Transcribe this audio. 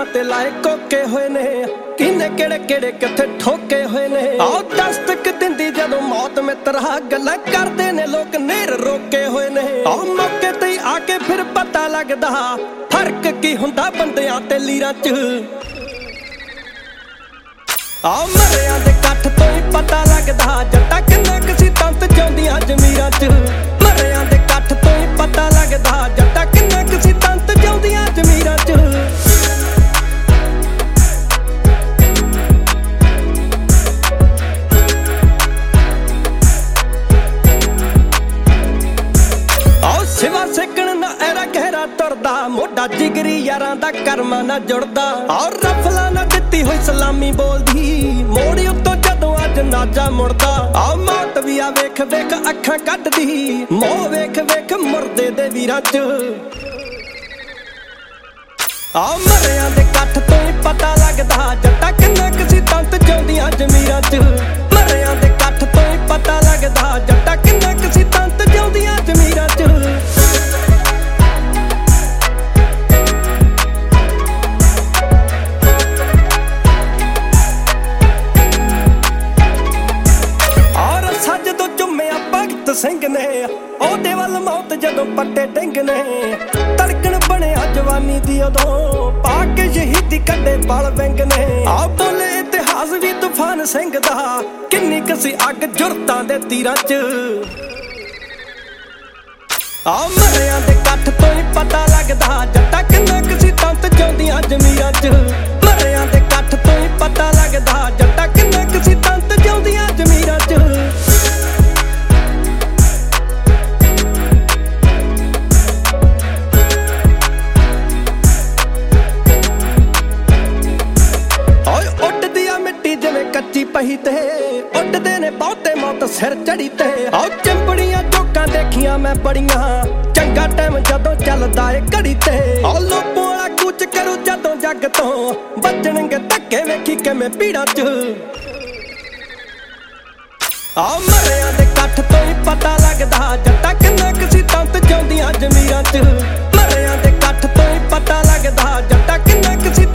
ते लाए कोके होए ने किने केड़े केड़े किथे ठोके होए ने आओ दस्तक दिंदी जदों मौत मित्रा गल्लां करदे ने लोग नेर रोके होए ने आओ मौके ते आके फिर पता लगदा फर्क की हुंदा बंदियां ते लीरां च आओ मरियां दे कट्ठ तो ही पता लगदा जट्टा किन्ना किसी तंत जाउंदियां जमीरां च मरियां दे कट्ठ तो ही पता लगदा जट्टा किन्ना किसी तंत जाउंदियां जमीरां च सिवा सेकण ना एरा गहरा तुरदा मोटा जिगरी यारां दा कर्मा ना जुड़दा और रफला ना दित्ती होई सलामी बोलदी मोड़ी उत्तों जदों अज नाजा मुड़दा आ मौत भी आ वेख वेख अखां कड्डदी मोह वेख वेख मुर्दे दे वीरां च आ मरियां दे कट्ठ तो ही पता लगदा जट्टा किन्ना किसी तंत जाउंदियां जमीरां च मरियां दे कट्ठ तो ही पता लगदा जट्टा किन्ना किसी तंत जाउंदियां जमीरां च ਸਿੰਘ ਨੇ ਉਹਦੇ ਵੱਲ ਮੌਤ ਜਦੋਂ ਪੱਟੇ ਡਿੰਗ ਨੇ ਧੜਕਣ ਬਣਿਆ ਜਵਾਨੀ ਦੀ ਉਦੋਂ ਪਾ ਕੇ ਸ਼ਹੀਦੀ ਕੱਢੇ ਬਲ ਵਿੰਗ ਨੇ ਆ ਬੋਲੇ ਇਤਿਹਾਸ ਵੀ ਤੂਫਾਨ ਸਿੰਘ ਦਾ ਕਿੰਨੀ ਕਸੀ ਅੱਗ ਜੁਰਤਾਂ ਦੇ ਤੀਰਾਂ 'ਚ ਆ ਮਰਿਆਂ ਦੇ ਕੱਠ ਤੋਂ ਹੀ ਪਤਾ ਲੱਗਦਾ ਜੱਟਾ ਕਿੰਨਾ ਕਸੀ ਤੰਤ ਜਾਉਂਦੀਆਂ ਜ਼ਮੀਰਾਂ 'ਚ ਮਰਿਆਂ ਦੇ ਕੱਠ ਤੋਂ ਹੀ ਪਤਾ ਲੱਗਦਾ ਜੱਟਾ ਕਿੰਨਾ ਕਸੀ ਤੰਤ ਜਾਉਂਦੀਆਂ ਜ਼ਮੀਰਾਂ 'ਚ ਕੱਚੀ ਪਹੀ ਤੇ ਉੱਡਦੇ ਨੇ ਬਹੁਤੇ ਮੌਤ ਸਿਰ ਚੜੀ ਤੇ ਆਹ ਚੰਬੜੀਆਂ ਜੋਕਾਂ ਦੇਖੀਆਂ ਮੈਂ ਬੜੀਆਂ ਚੰਗਾ ਟਾਈਮ ਜਦੋਂ ਚੱਲਦਾ ਏ ਘੜੀ ਤੇ ਆਹ ਲੋਪੋਂ ਵਾਲਾ ਕੂਚ ਕਰੂ ਜਦੋਂ ਜੱਗ ਤੋਂ ਵੱਜਣਗੇ ਧੱਕੇ ਵੇਖੀ ਕਿਵੇਂ ਪੀੜਾਂ 'ਚ ਆਹ ਮਰਿਆਂ ਦੇ ਕੱਠ ਤੋਂ ਹੀ ਪਤਾ ਲੱਗਦਾ ਜੱਟਾ ਕਿੰਨਾ ਕਿਸੀ ਤੰਤ ਜਾਉਂਦੀਆਂ ਜ਼ਮੀਰਾਂ 'ਚ ਮਰਿਆਂ ਦੇ ਕੱਠ ਤੋਂ ਹੀ ਪਤਾ ਲੱਗਦਾ ਜੱਟਾ ਕਿੰਨਾ ਕਿਸੀ